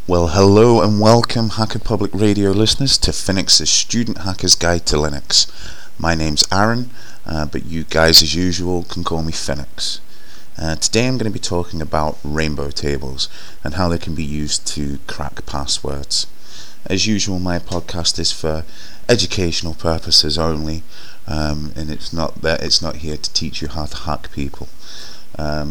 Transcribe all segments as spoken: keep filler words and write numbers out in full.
Well, hello and welcome, Hacker Public Radio listeners, to Phoenix's Student Hacker's Guide to Linux. My name's Aaron, uh, but you guys, as usual, can call me Phoenix. Uh, today I'm going to be talking about rainbow tables and how they can be used to crack passwords. As usual, my podcast is for educational purposes only, um, and it's not that it's not here to teach you how to hack people. Um,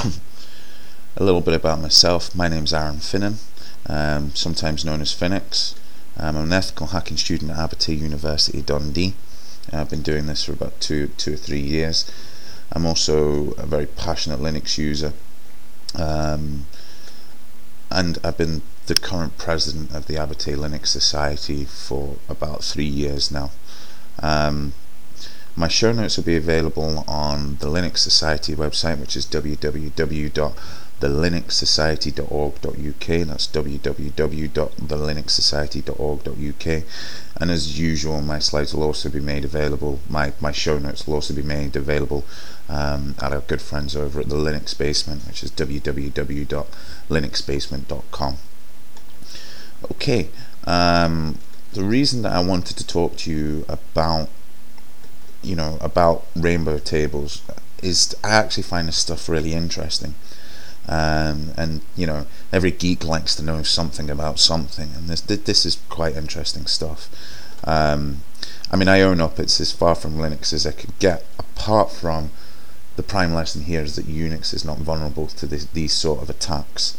a little bit about myself. My name's Aaron Finnan. Um, sometimes known as Phoenix. Um, I'm an ethical hacking student at Abertay University, Dundee. Uh, I've been doing this for about two, two or three years. I'm also a very passionate Linux user, um, and I've been the current president of the Abertay Linux Society for about three years now. Um, my show notes will be available on the Linux Society website, which is w w w dot the linux society dot org dot u k. That's w w w dot the linux society dot org dot u k. And as usual, my slides will also be made available, my, my show notes will also be made available um, at our good friends over at the Linux Basement, which is w w w dot linux basement dot com. Okay, um, the reason that I wanted to talk to you about, you know, about rainbow tables is I actually find this stuff really interesting. Um, and you know, every geek likes to know something about something, and this this is quite interesting stuff. Um, I mean, I own up; it's as far from Linux as I could get. Apart from the prime lesson here is that Unix is not vulnerable to this, these sort of attacks.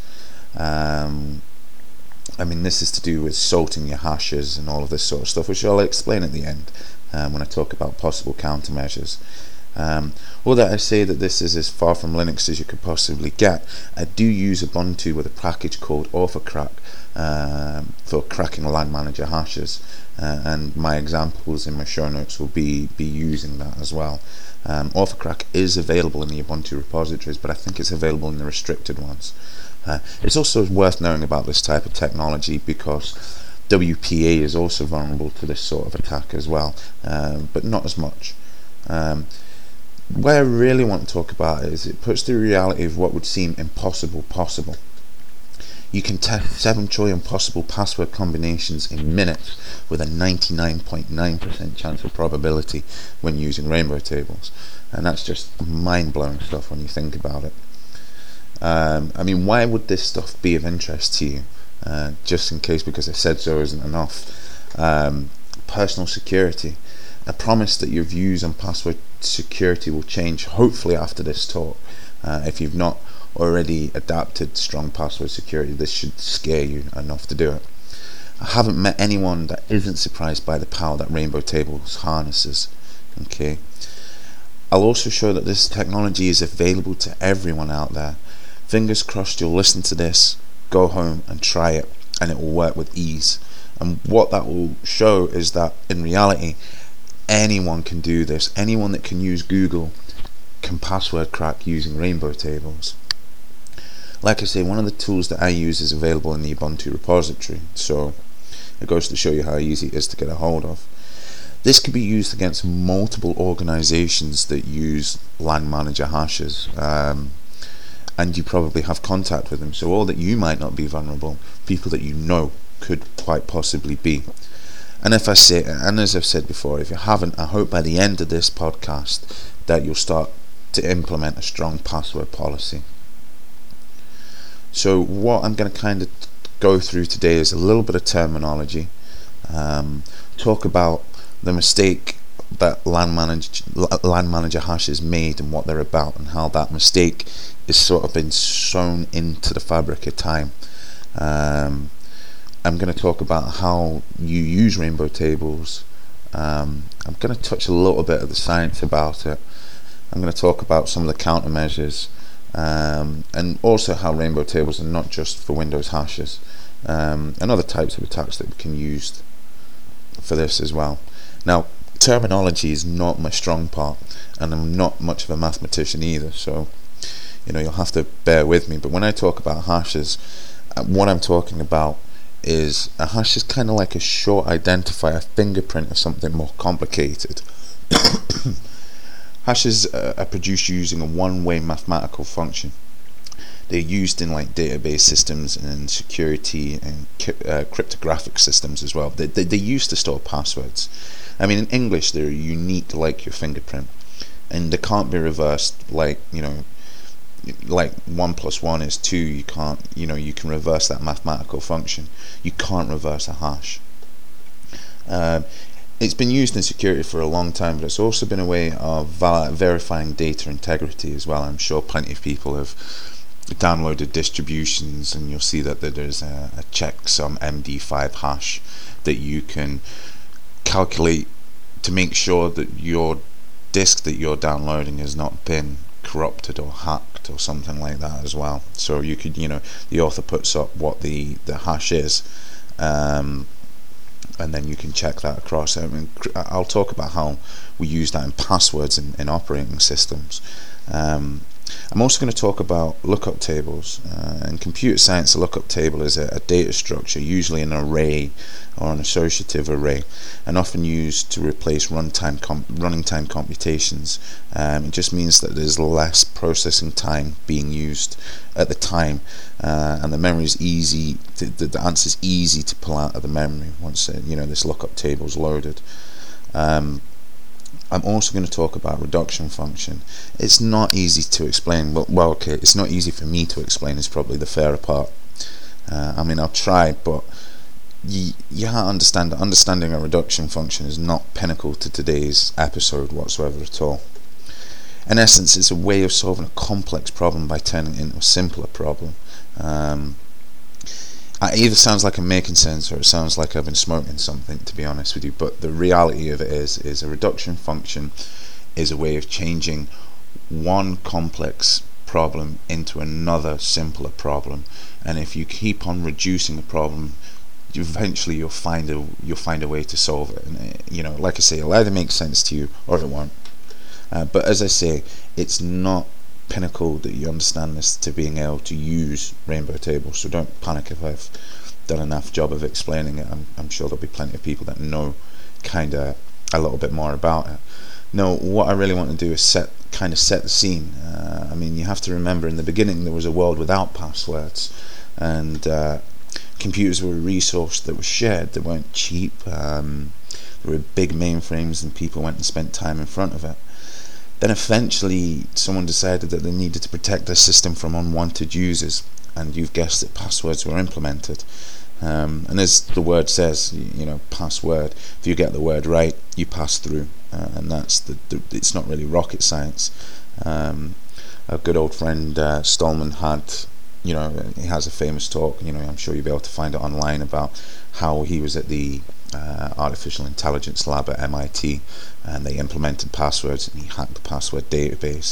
Um, I mean, this is to do with salting your hashes and all of this sort of stuff, which I'll explain at the end um, when I talk about possible countermeasures. Um, although I say that this is as far from Linux as you could possibly get, I do use Ubuntu with a package called Orthocrack um, for cracking LAN manager hashes, uh, and my examples in my show notes will be, be using that as well. Um, Orthocrack is available in the Ubuntu repositories, but I think it's available in the restricted ones. Uh, it's also worth knowing about this type of technology because W P A is also vulnerable to this sort of attack as well, um, but not as much. Um, What I really want to talk about is it puts the reality of what would seem impossible possible. You can test seven trillion possible password combinations in minutes with a ninety-nine point nine percent chance of probability when using rainbow tables, and that's just mind-blowing stuff when you think about it. Um, I mean, why would this stuff be of interest to you? Uh, just in case, because I said so isn't enough. Um, personal security. I promise that your views on password security will change hopefully after this talk. Uh, if you've not already adapted strong password security, this should scare you enough to do it. I haven't met anyone that isn't surprised by the power that rainbow tables harnesses. Okay. I'll also show that this technology is available to everyone out there. Fingers crossed you'll listen to this, go home and try it, and it will work with ease. And what that will show is that in reality, anyone can do this. Anyone that can use Google can password crack using rainbow tables. Like I say, one of the tools that I use is available in the Ubuntu repository, so it goes to show you how easy it is to get a hold of. This can be used against multiple organizations that use LAN manager hashes, um, and you probably have contact with them, so all that you might not be vulnerable, people that you know could quite possibly be. And if I say, and as I've said before, if you haven't, I hope by the end of this podcast that you'll start to implement a strong password policy. So what I'm going to kind of go through today is a little bit of terminology, um, talk about the mistake that LAN manager, LAN manager hashes made and what they're about, and how that mistake is sort of been sewn into the fabric of time. Um, I'm going to talk about how you use rainbow tables. Um, I'm going to touch a little bit of the science about it. I'm going to talk about some of the countermeasures, um, and also how rainbow tables are not just for Windows hashes, um, and other types of attacks that we can use for this as well. Now, terminology is not my strong part, and I'm not much of a mathematician either, so you know, you'll have to bear with me. But when I talk about hashes, uh, what I'm talking about is a hash is kind of like a short identifier, a fingerprint of something more complicated. Hashes uh, are produced using a one-way mathematical function. they're used in like database systems and security and uh, cryptographic systems as well. They, they, they're used to store passwords. I mean, in English, they're unique like your fingerprint, and they can't be reversed like, you know, like one plus one is two. You can't, you know, you can reverse that mathematical function. You can't reverse a hash. Uh, it's been used in security for a long time, but it's also been a way of val- verifying data integrity as well. I'm sure plenty of people have downloaded distributions, and you'll see that there's a, a checksum M D five hash that you can calculate to make sure that your disk that you're downloading has not been corrupted or hacked or something like that as well. So you could, you know, the author puts up what the the hash is, um, and then you can check that across. I mean, I'll talk about how we use that in passwords in, in operating systems. Um, I'm also going to talk about lookup tables. Uh, in computer science, a lookup table is a, a data structure, usually an array or an associative array, and often used to replace runtime com- running time computations. Um, it just means that there's less processing time being used at the time, uh, and the memory is easy. To, the, the answer is easy to pull out of the memory once uh, you know this lookup table is loaded. Um, I'm also going to talk about reduction function. It's not easy to explain. Well, well, okay, it's not easy for me to explain. Is probably the fairer part. Uh, I mean, I'll try, but you you have to understand that understanding a reduction function is not pinnacle to today's episode whatsoever at all. In essence, it's a way of solving a complex problem by turning it into a simpler problem. Um, It either sounds like I'm making sense, or it sounds like I've been smoking something, to be honest with you. But the reality of it is, is a reduction function is a way of changing one complex problem into another simpler problem. And if you keep on reducing the problem, eventually you'll find a you'll find a way to solve it. And it, you know, like I say, it'll either make sense to you or it won't. Uh, but as I say, it's not pinnacle that you understand this to being able to use rainbow tables, so don't panic if I've done enough job of explaining it. I'm, I'm sure there'll be plenty of people that know kind of a little bit more about it. No, what I really want to do is set kind of set the scene. uh, I mean, you have to remember, in the beginning there was a world without passwords, and uh, computers were a resource that was shared. They weren't cheap. Um, there were big mainframes and people went and spent time in front of it. Then eventually someone decided that they needed to protect their system from unwanted users, and you've guessed it, passwords were implemented. Um, and as the word says, you know, password, if you get the word right, you pass through, uh, and that's the, the it's not really rocket science. Um, a good old friend uh, Stallman had, you know, he has a famous talk, you know, I'm sure you'll be able to find it online, about how he was at the uh, artificial intelligence lab at M I T, and they implemented passwords and he hacked the password database.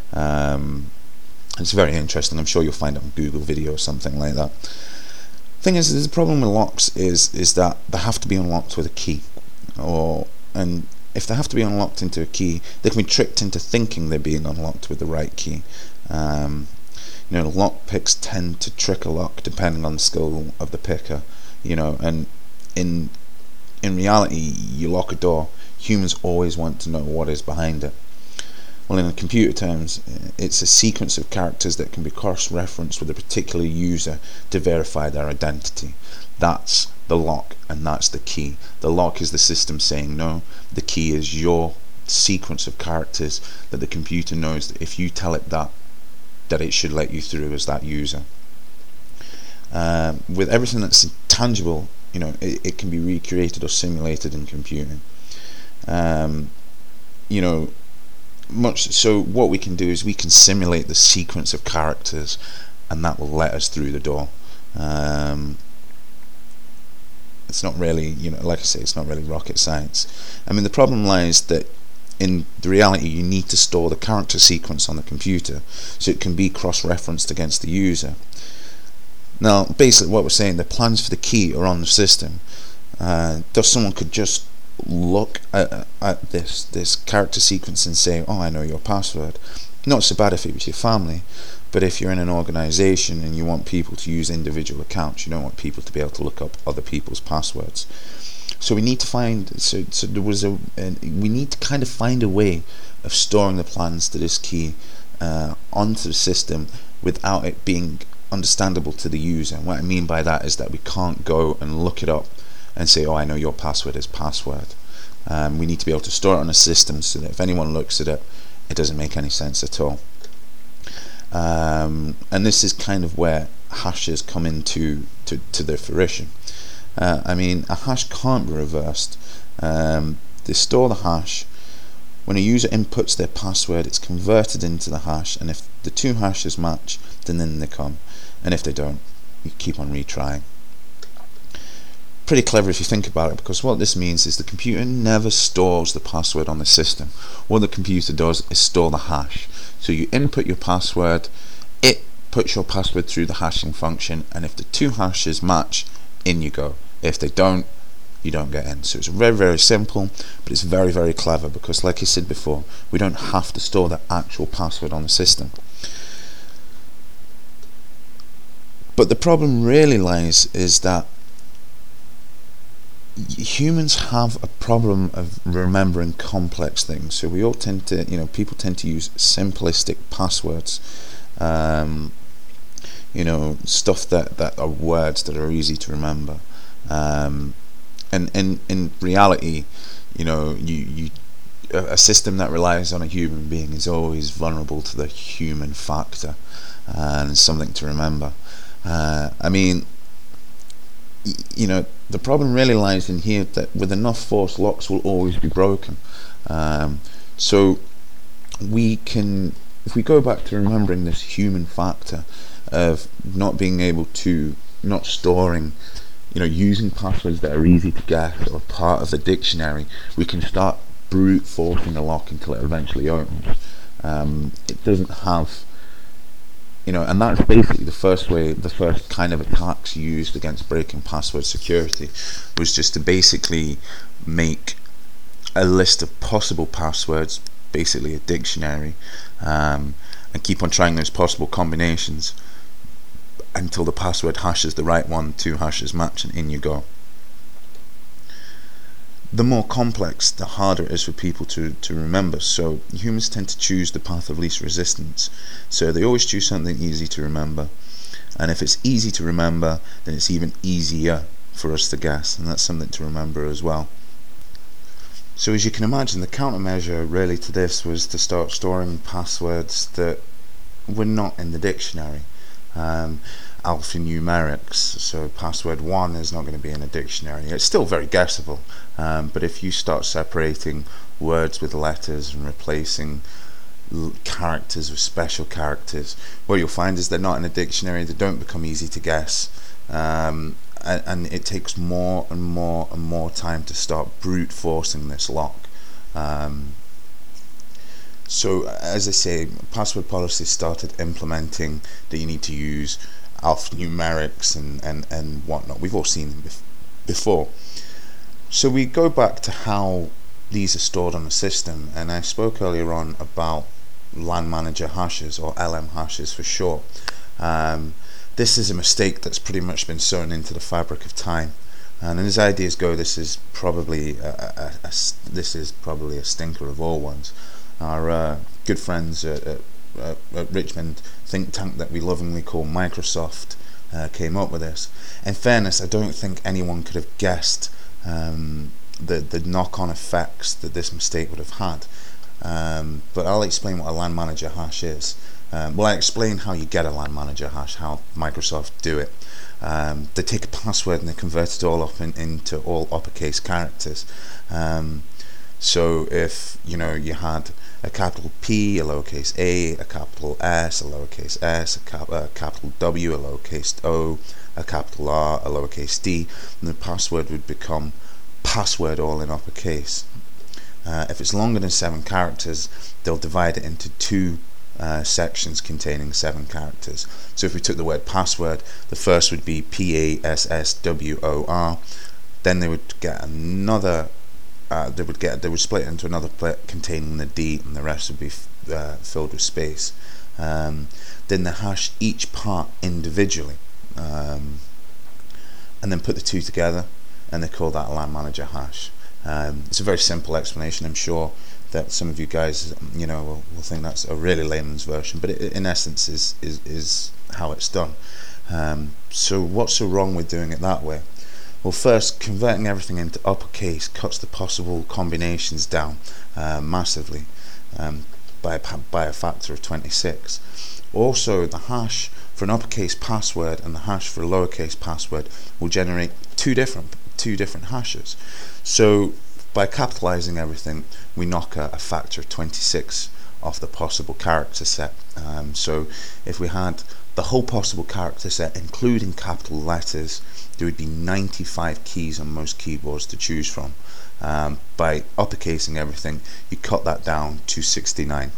Um, it's very interesting. I'm sure you'll find it on Google video or something like that. Thing is, the problem with locks is is that they have to be unlocked with a key, or and if they have to be unlocked into a key, they can be tricked into thinking they're being unlocked with the right key. Um, you know, lock picks tend to trick a lock depending on the skill of the picker. You know, and in in reality, you lock a door, humans always want to know what is behind it. Well, in computer terms, it's a sequence of characters that can be cross-referenced with a particular user to verify their identity. That's the lock, and that's the key. The lock is the system saying no. The key is your sequence of characters that the computer knows that if you tell it that, that it should let you through as that user. Um, with everything that's tangible, you know, it, it can be recreated or simulated in computing. Um, you know, much so what we can do is we can simulate the sequence of characters, and that will let us through the door. Um, it's not really, you know, like I say, it's not really rocket science. I mean, the problem lies that in the reality you need to store the character sequence on the computer so it can be cross-referenced against the user. Now, basically what we're saying, the plans for the key are on the system. Uh, thus someone could just look at, at this this character sequence and say, oh, I know your password. Not so bad if it was your family, but if you're in an organization and you want people to use individual accounts, you don't want people to be able to look up other people's passwords. So we need to find so, so there was a uh, we need to kind of find a way of storing the plans to this key uh, onto the system without it being understandable to the user. And what I mean by that is that we can't go and look it up and say, oh, I know your password is password. Um, we need to be able to store it on a system so that if anyone looks at it, it doesn't make any sense at all. Um, and this is kind of where hashes come into to, to their fruition. Uh, I mean, a hash can't be reversed. Um, they store the hash. When a user inputs their password, it's converted into the hash, and if the two hashes match, then then they come, and if they don't, you keep on retrying. Pretty clever if you think about it, because what this means is the computer never stores the password on the system. What the computer does is store the hash. So you input your password, it puts your password through the hashing function, and if the two hashes match, in you go. If they don't, you don't get in. So it's very, very simple, but it's very, very clever, because like I said before, we don't have to store the actual password on the system. But the problem really lies is that humans have a problem of remembering complex things. So we all tend to, you know, people tend to use simplistic passwords. Um, you know, stuff that, that are words that are easy to remember. Um, and in in reality, you know, you you a system that relies on a human being is always vulnerable to the human factor, and something to remember. Uh, I mean, y you know, the problem really lies in here that with enough force, locks will always be broken. Um, so we can, if we go back to remembering this human factor of not being able to, not storing, you know, using passwords that are easy to guess or part of the dictionary, we can start brute forcing the lock until it eventually opens. Um, it doesn't have, you know, and that's basically the first way, the first kind of attacks used against breaking password security, was just to basically make a list of possible passwords, basically a dictionary, um, and keep on trying those possible combinations until the password hashes the right one, two hashes match, and in you go. The more complex, the harder it is for people to, to remember. So humans tend to choose the path of least resistance. So they always choose something easy to remember. And if it's easy to remember, then it's even easier for us to guess. And that's something to remember as well. So as you can imagine, the countermeasure really to this was to start storing passwords that were not in the dictionary. Um, alphanumerics, so password one is not going to be in a dictionary. It's still very guessable, um, but if you start separating words with letters and replacing l characters with special characters, what you'll find is they're not in a dictionary. They don't become easy to guess, um, and, and it takes more and more and more time to start brute forcing this lock. Um, So as I say, password policy started implementing that you need to use alphanumerics and, and, and whatnot. We've all seen them bef before. So we go back to how these are stored on the system, and I spoke earlier on about LAN manager hashes, or L M hashes for short. Um, this is a mistake that's pretty much been sewn into the fabric of time. And as ideas go, this is probably a, a, a, this is probably a stinker of all ones. Our uh, good friends at, at, at Richmond think tank that we lovingly call Microsoft uh, came up with this. In fairness, I don't think anyone could have guessed um, the, the knock-on effects that this mistake would have had. Um, but I'll explain what a LAN manager hash is. Um, well, I explain how you get a LAN manager hash, how Microsoft do it. Um, they take a password and they convert it all up in, into all uppercase characters. Um, So if you know you had a capital P, a lowercase a, a capital S, a lowercase s, a, cap a capital W, a lowercase o, a capital R, a lowercase d, then the password would become password all in uppercase. Uh, if it's longer than seven characters, they'll divide it into two uh, sections containing seven characters. So if we took the word password, the first would be P A S S W O R. Then they would get another. Uh, they would get they would split into another plate containing the D, and the rest would be f uh, filled with space. Um, then they hash each part individually, um, and then put the two together, and they call that a LAN manager hash. Um, it's a very simple explanation. I'm sure that some of you guys, you know, will, will think that's a really layman's version, but it, in essence is, is, is how it's done. Um, so what's so wrong with doing it that way? Well, first, converting everything into uppercase cuts the possible combinations down uh, massively, um, by, a, by a factor of twenty-six. Also, the hash for an uppercase password and the hash for a lowercase password will generate two different two different hashes. So by capitalizing everything, we knock a, a factor of twenty-six off the possible character set. Um, so if we had the whole possible character set, including capital letters, there would be ninety-five keys on most keyboards to choose from. Um, by uppercasing everything, you cut that down to sixty-nine.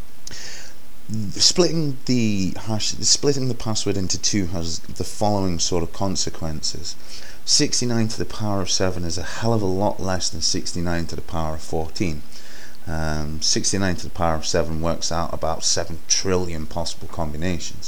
Splitting the hash, splitting the password into two has the following sort of consequences. sixty-nine to the power of seven is a hell of a lot less than sixty-nine to the power of fourteen. Um, sixty-nine to the power of seven works out about seven trillion possible combinations.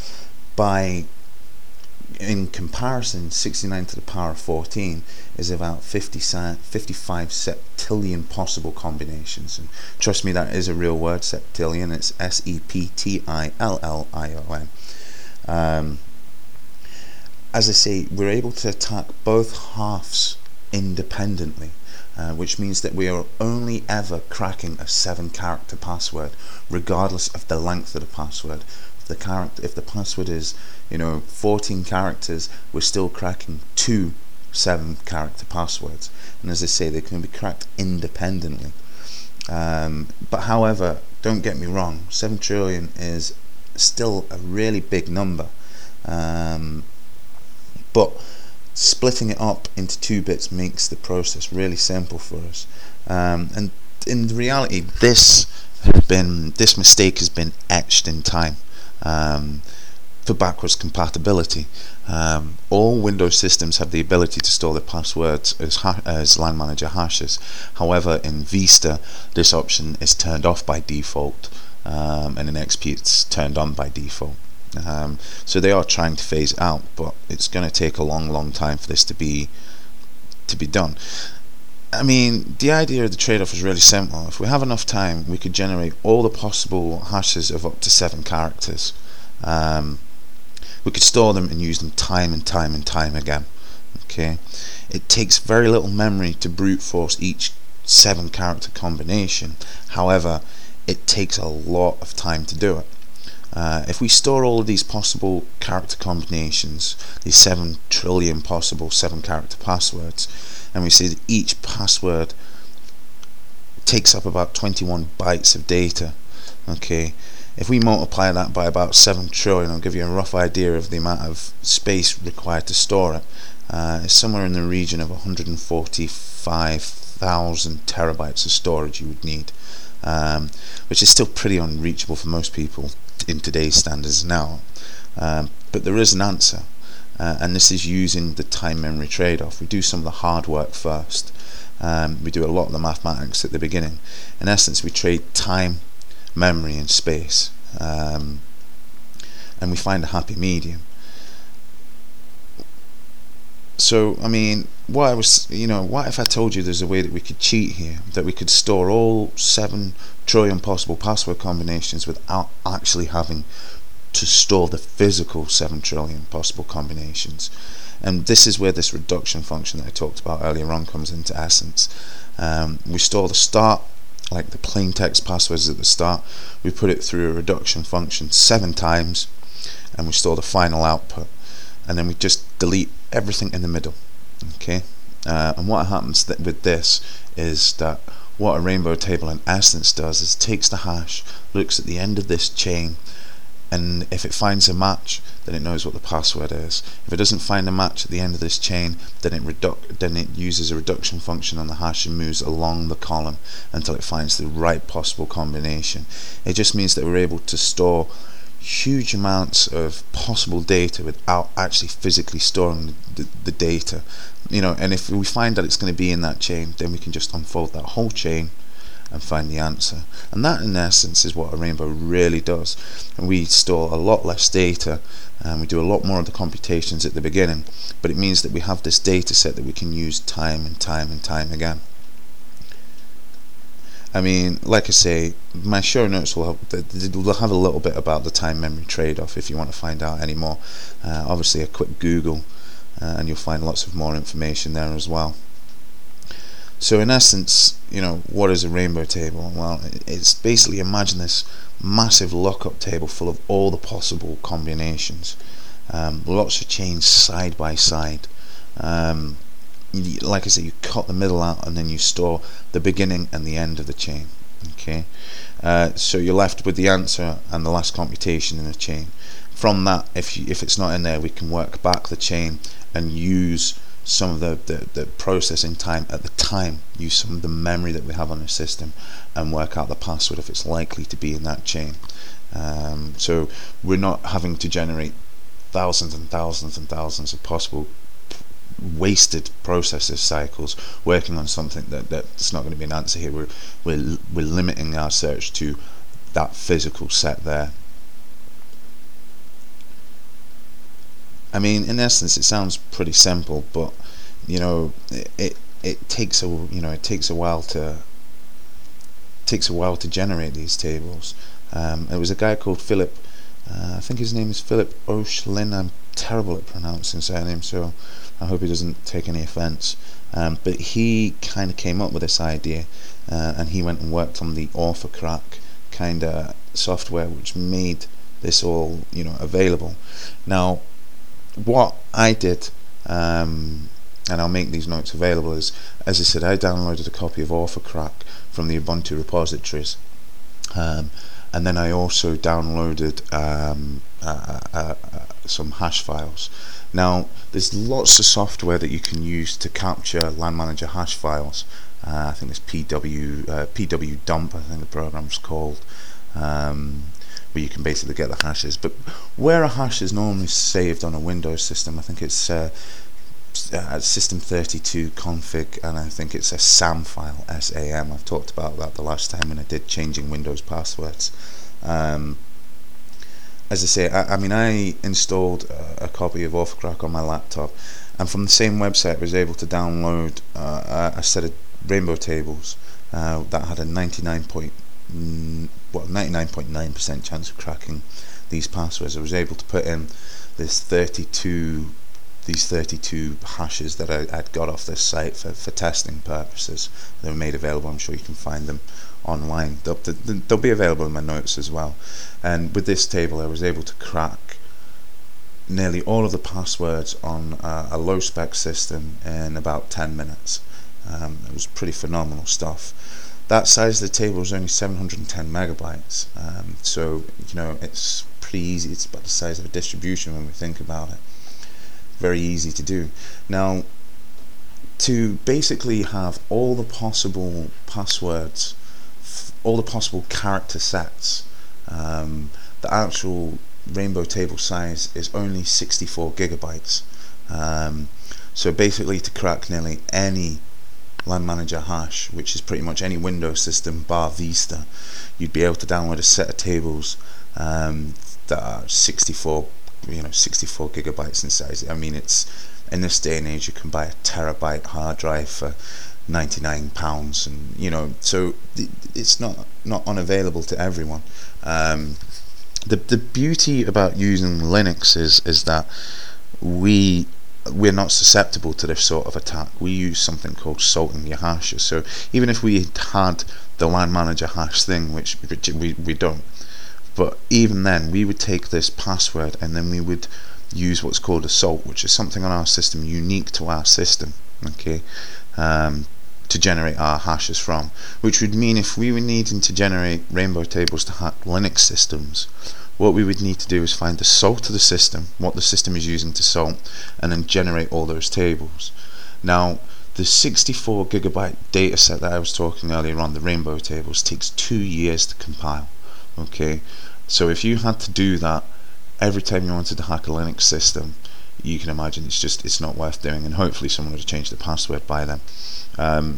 By in comparison, sixty-nine to the power of fourteen is about fifty, fifty-five septillion possible combinations. And trust me, that is a real word, septillion. It's S E P T I L L I O N. Um, as I say, we're able to attack both halves independently, uh, which means that we are only ever cracking a seven character password, regardless of the length of the password. The character, if the password is, you know, fourteen characters, we're still cracking two seven character passwords, and as I say, they can be cracked independently. Um, but however, don't get me wrong, seven trillion is still a really big number, um, but splitting it up into two bits makes the process really simple for us. Um, and in reality, this has been this mistake has been etched in time. Um, for backwards compatibility. Um, all Windows systems have the ability to store their passwords as, ha as LAN manager hashes. However, in Vista, this option is turned off by default, um, and in X P it's turned on by default. Um, so they are trying to phase it out, but it's going to take a long, long time for this to be to be done. I mean, the idea of the trade-off is really simple. If we have enough time, we could generate all the possible hashes of up to seven characters. Um, we could store them and use them time and time and time again. Okay, it takes very little memory to brute force each seven character combination. However, it takes a lot of time to do it. Uh, if we store all of these possible character combinations, these seven trillion possible seven character passwords, and we see that each password takes up about twenty-one bytes of data. Okay, if we multiply that by about seven trillion, I'll give you a rough idea of the amount of space required to store it. Uh, it's somewhere in the region of one hundred forty-five thousand terabytes of storage you would need, um, which is still pretty unreachable for most people in today's standards now. Um, but there is an answer. Uh, and this is using the time memory trade-off. We do some of the hard work first. Um, we do a lot of the mathematics at the beginning. In essence, we trade time, memory, and space, um, and we find a happy medium. So, I mean, what I was, you know, what if I told you there's a way that we could cheat here, that we could store all seven trillion possible password combinations without actually having to store the physical seven trillion possible combinations? And this is where this reduction function that I talked about earlier on comes into essence. Um, we store the start, like the plain text passwords at the start, we put it through a reduction function seven times, and we store the final output, and then we just delete everything in the middle. Okay, uh, and what happens th with this is that what a rainbow table in essence does is takes the hash, looks at the end of this chain, and if it finds a match, then it knows what the password is. If it doesn't find a match at the end of this chain, then it redu then it uses a reduction function on the hash and moves along the column until it finds the right possible combination. It just means that we're able to store huge amounts of possible data without actually physically storing the, the data. You know, and if we find that it's going to be in that chain, then we can just unfold that whole chain and find the answer. And that in essence is what a rainbow really does. And we store a lot less data, and we do a lot more of the computations at the beginning, but it means that we have this data set that we can use time and time and time again. I mean, like I say, my show notes will have, will have a little bit about the time memory trade-off if you want to find out any more. Uh, obviously, a quick Google, uh, and you'll find lots of more information there as well. So in essence, you know, what is a rainbow table? Well, it's basically, imagine this massive lookup table full of all the possible combinations. Um, lots of chains side by side. Um, like I said, you cut the middle out and then you store the beginning and the end of the chain. Okay, uh, so you're left with the answer and the last computation in the chain. From that, if you, if it's not in there, we can work back the chain and use some of the, the, the processing time at the time, use some of the memory that we have on the system, and work out the password if it's likely to be in that chain. Um, so we're not having to generate thousands and thousands and thousands of possible wasted processor cycles working on something that that's not going to be an answer here. We're, we're, we're limiting our search to that physical set there. I mean, in essence, it sounds pretty simple, but you know, it it, it takes a you know it takes a while to takes a while to generate these tables. Um, it was a guy called Philip. Uh, I think his name is Philip O'Shlin. I'm terrible at pronouncing surnames, so I hope he doesn't take any offence. Um, but he kind of came up with this idea, uh, and he went and worked on the Orthocrack kind of software, which made this all you know available. Now, what I did, um, and I'll make these notes available, is, as I said, I downloaded a copy of Orthocrack from the Ubuntu repositories, um, and then I also downloaded um, uh, uh, uh, some hash files. Now, there's lots of software that you can use to capture LAN manager hash files. Uh, I think it's P W uh, P W dump, I think the program's called. Um, where you can basically get the hashes. But where a hash is normally saved on a Windows system, I think it's uh, uh, system thirty-two config, and I think it's a SAM file, S A M. I've talked about that the last time when I did changing Windows passwords. Um, as I say, I, I mean, I installed a, a copy of Orthocrack on my laptop, and from the same website I was able to download uh, a set of rainbow tables uh, that had a ninety-nine point what ninety-nine point nine percent chance of cracking these passwords. I was able to put in this thirty-two these thirty-two hashes that I, I'd got off this site for, for testing purposes. They were made available. I'm sure you can find them online. They'll, they'll be available in my notes as well. And with this table I was able to crack nearly all of the passwords on uh, a low spec system in about ten minutes. Um, it was pretty phenomenal stuff. That size of the table is only seven hundred ten megabytes, um, so you know it's pretty easy. It's about the size of a distribution when we think about it. Very easy to do. Now, to basically have all the possible passwords, all the possible character sets, um, the actual rainbow table size is only sixty-four gigabytes. Um, so basically, to crack nearly any LAN manager hash, which is pretty much any Windows system bar Vista, you'd be able to download a set of tables um, that are sixty-four, you know, sixty-four gigabytes in size. I mean, it's in this day and age you can buy a terabyte hard drive for ninety-nine pounds, and you know, so it's not not unavailable to everyone. Um, the the beauty about using Linux is is that we we're not susceptible to this sort of attack. We use something called salting your hashes. So even if we had the LAN manager hash thing, which, which we, we don't, but even then we would take this password and then we would use what's called a salt, which is something on our system unique to our system, okay, um, to generate our hashes from, which would mean if we were needing to generate rainbow tables to hack Linux systems, what we would need to do is find the salt of the system, what the system is using to salt, and then generate all those tables. Now, the sixty-four gigabyte data set that I was talking earlier on, the rainbow tables, takes two years to compile. Okay, so if you had to do that every time you wanted to hack a Linux system, you can imagine it's just it's not worth doing, and hopefully someone would have changed the password by then. Um,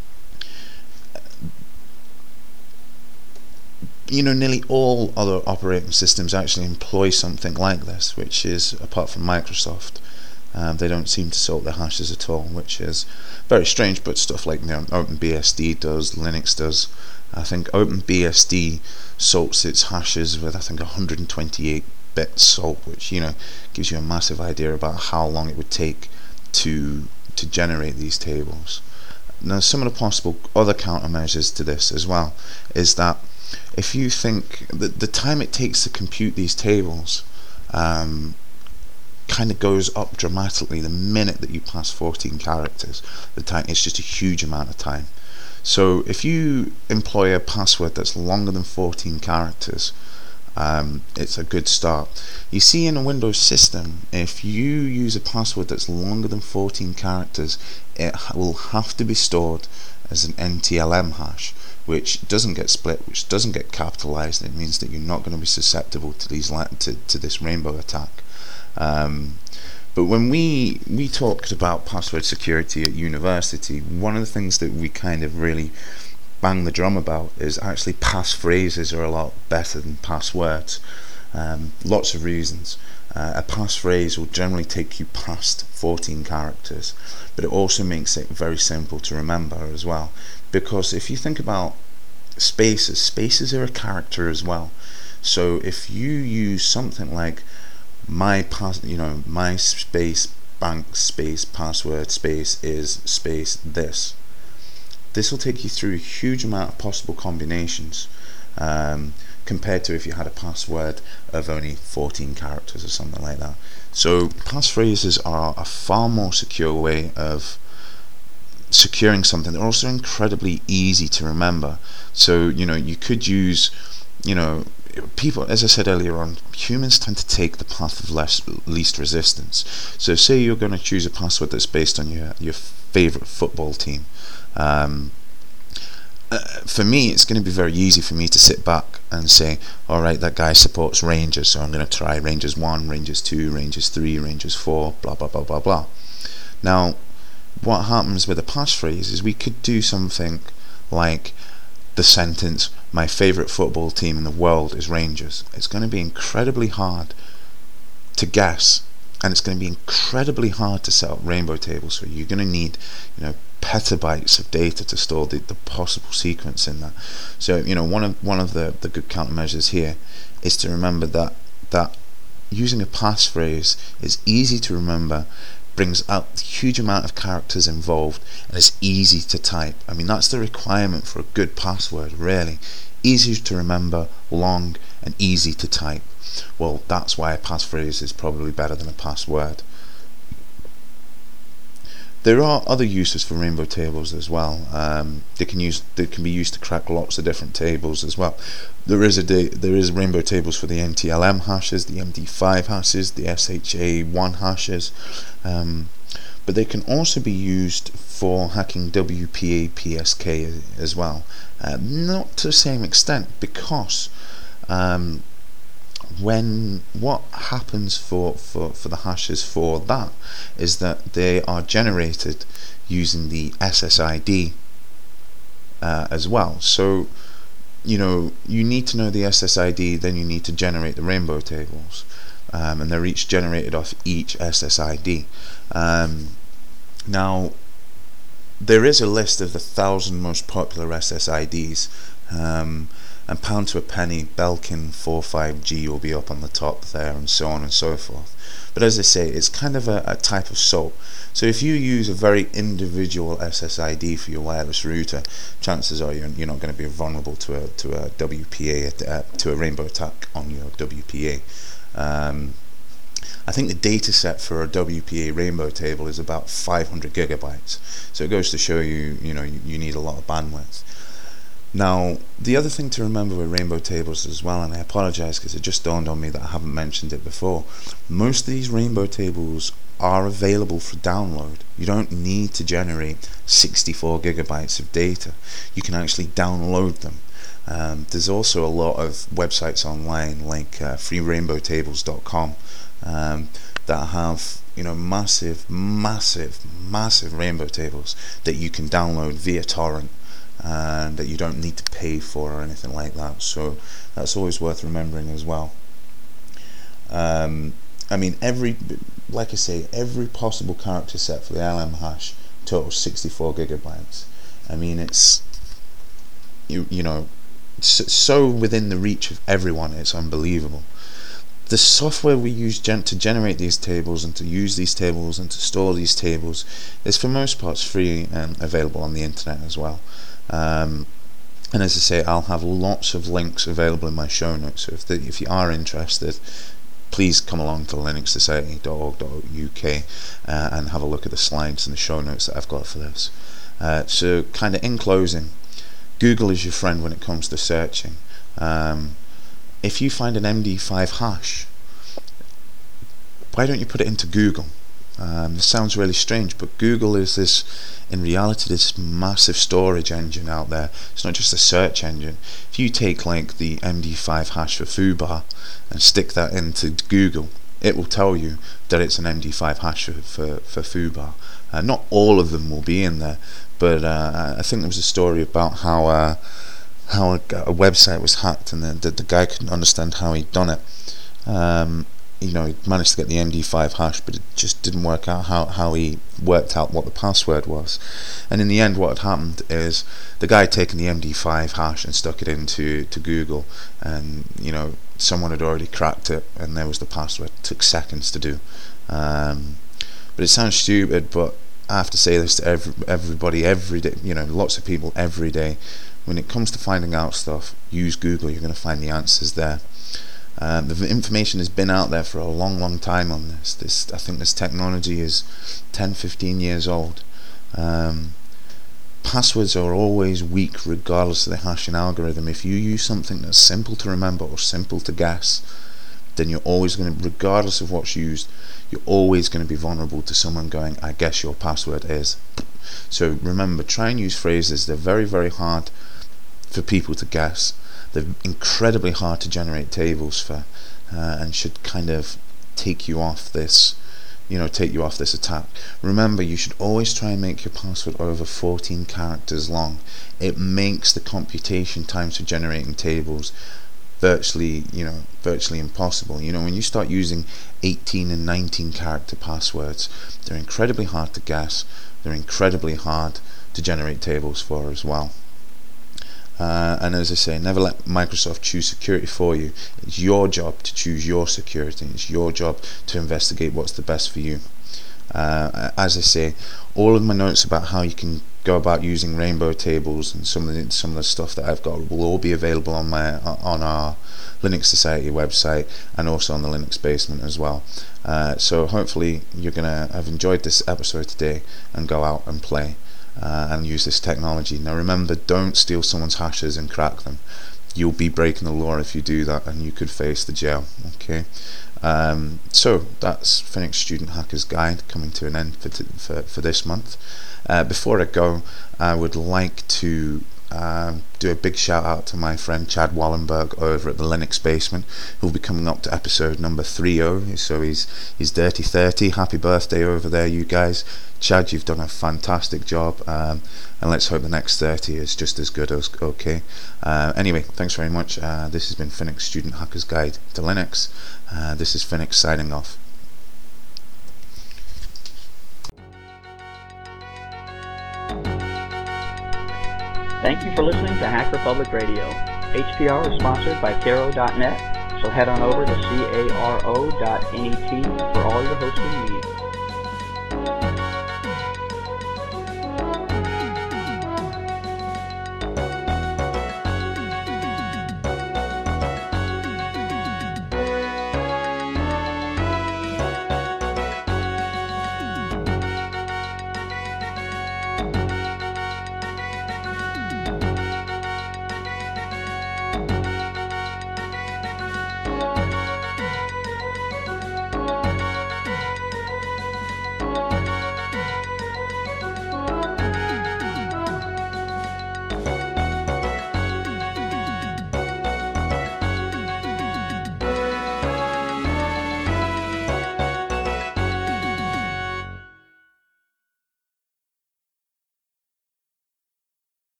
you know, nearly all other operating systems actually employ something like this, which is, apart from Microsoft, um, they don't seem to salt their hashes at all, which is very strange. But stuff like, you know, OpenBSD does, Linux does, I think OpenBSD salts its hashes with I think one hundred twenty-eight bit salt, which you know gives you a massive idea about how long it would take to to generate these tables. Now, some of the possible other countermeasures to this as well is that if you think that the time it takes to compute these tables um, kind of goes up dramatically the minute that you pass fourteen characters. The time, it's just a huge amount of time. So if you employ a password that's longer than fourteen characters, um, it's a good start. You see, in a Windows system, if you use a password that's longer than fourteen characters, it will have to be stored as an N T L M hash, which doesn't get split, which doesn't get capitalized. It means that you're not going to be susceptible to these to, to this rainbow attack. Um, but when we we talked about password security at university, one of the things that we kind of really bang the drum about is actually passphrases are a lot better than passwords. Um, lots of reasons. Uh, a passphrase will generally take you past fourteen characters, but it also makes it very simple to remember as well. Because if you think about spaces, spaces are a character as well. So if you use something like my pass, you know, my space bank space password space is space this. This will take you through a huge amount of possible combinations, um, compared to if you had a password of only fourteen characters or something like that. So passphrases are a far more secure way of securing something. They're also incredibly easy to remember. So you know you could use, you know, people, as I said earlier on, humans tend to take the path of less, least resistance. So say you're going to choose a password that's based on your your favorite football team. Um, uh, for me, it's going to be very easy for me to sit back and say, all right, that guy supports Rangers, so I'm going to try Rangers one, Rangers two, Rangers three, Rangers four, blah blah blah blah blah. Now, what happens with a passphrase is we could do something like the sentence, my favourite football team in the world is Rangers. It's going to be incredibly hard to guess, and it's going to be incredibly hard to set up rainbow tables. So you're going to need, you know, petabytes of data to store the, the possible sequence in that. So you know, one of one of the, the good countermeasures here is to remember that that using a passphrase is easy to remember, brings out a huge amount of characters involved, and it's easy to type. I mean, that's the requirement for a good password, really. Easy to remember, long, and easy to type. Well, that's why a passphrase is probably better than a password. There are other uses for rainbow tables as well. Um, they can use they can be used to crack lots of different tables as well. There is a there is rainbow tables for the N T L M hashes, the M D five hashes, the S H A one hashes, um, but they can also be used for hacking W P A P S K as well. Uh, not to the same extent, because um, when what happens for, for, for the hashes for that is that they are generated using the S S I D uh, as well. So you know you need to know the S S I D, then you need to generate the rainbow tables, um, and they're each generated off each S S I D. Um, now there is a list of the thousand most popular S S I Ds, um, and pound to a penny, Belkin forty-five G will be up on the top there, and so on and so forth. But as I say, it's kind of a, a type of salt. So if you use a very individual S S I D for your wireless router, chances are you're, you're not going to be vulnerable to a to a W P A uh, to a rainbow attack on your W P A. Um, I think the data set for a W P A rainbow table is about five hundred gigabytes. So it goes to show you, you know, you, you need a lot of bandwidth. Now, the other thing to remember with rainbow tables as well, and I apologize because it just dawned on me that I haven't mentioned it before, most of these rainbow tables are available for download. You don't need to generate sixty-four gigabytes of data. You can actually download them. Um, there's also a lot of websites online like uh, free rainbow tables dot com um, that have, you know, massive, massive, massive rainbow tables that you can download via torrent, and that you don't need to pay for or anything like that. So that's always worth remembering as well. Um, I mean, every, like I say, every possible character set for the L M hash totals sixty-four gigabytes. I mean, it's you, you know, so within the reach of everyone, it's unbelievable. The software we use gen to generate these tables and to use these tables and to store these tables is for most parts free and available on the internet as well. Um, and as I say, I'll have lots of links available in my show notes, so if, the, if you are interested, please come along to linux society dot org dot U K uh, and have a look at the slides and the show notes that I've got for this. Uh, so kind of in closing, Google is your friend when it comes to searching. Um, if you find an M D five hash, why don't you put it into Google? Um, this sounds really strange, but Google is this, in reality, this massive storage engine out there. It's not just a search engine. If you take like the M D five hash for foobar and stick that into Google, it will tell you that it's an M D five hash for, for, for foobar. Uh, not all of them will be in there, but uh, I think there was a story about how uh, how a, a website was hacked, and the, the, the guy couldn't understand how he'd done it. Um, you know, he managed to get the M D five hash, but it just didn't work out how, how he worked out what the password was. And in the end, what had happened is the guy had taken the M D five hash and stuck it into to Google, and you know, someone had already cracked it, and there was the password. It took seconds to do. Um, but it sounds stupid, but I have to say this to every, everybody every day, you know, lots of people every day. When it comes to finding out stuff, use Google. You're going to find the answers there. Um, the information has been out there for a long, long time on this. This, I think, this technology is ten, fifteen years old. Um, passwords are always weak, regardless of the hashing algorithm. If you use something that's simple to remember or simple to guess, then you're always going to, regardless of what's used, you're always going to be vulnerable to someone going, "I guess your password is." So remember, try and use phrases. They're very, very hard for people to guess. They're incredibly hard to generate tables for, uh, and should kind of take you off this, you know, take you off this attack. Remember, you should always try and make your password over fourteen characters long. It makes the computation times for generating tables virtually, you know, virtually impossible. You know, when you start using eighteen and nineteen character passwords, they're incredibly hard to guess. They're incredibly hard to generate tables for as well. Uh, and as I say, never let Microsoft choose security for you. It's your job to choose your security. It's your job to investigate what's the best for you. Uh, as I say, all of my notes about how you can go about using rainbow tables and some of the some of the stuff that I've got will all be available on my on our Linux Society website, and also on the Linux Basement as well. Uh, so hopefully you're gonna have enjoyed this episode today and go out and play. Uh, and use this technology. Now remember, don't steal someone's hashes and crack them. You'll be breaking the law if you do that, and you could face the jail. Okay. Um, so that's Phoenix Student Hackers Guide coming to an end for t for, for this month. Uh, before I go, I would like to Um, do a big shout out to my friend Chad Wallenberg over at the Linux Basement, who'll be coming up to episode number three oh. So he's he's dirty thirty. Happy birthday over there, you guys. Chad, you've done a fantastic job, um, and let's hope the next thirty is just as good as okay. Uh, anyway, thanks very much. Uh, this has been Phoenix Student Hackers Guide to Linux. Uh, this is Phoenix signing off. Thank you for listening to Hacker Public Radio. H P R is sponsored by Caro dot net, so head on over to caro dot net for all your hosting needs.